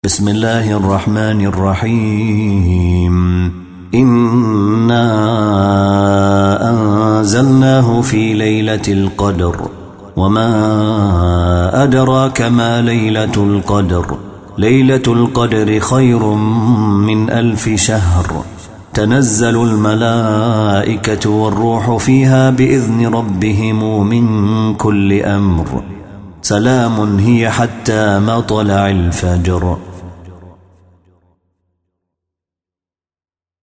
بسم الله الرحمن الرحيم. إنا أنزلناه في ليلة القدر وما أدراك ما ليلة القدر. ليلة القدر خير من 1000 شهر. تنزل الملائكة والروح فيها بإذن ربهم من كل أمر. سلام هي حتى مطلع الفجر.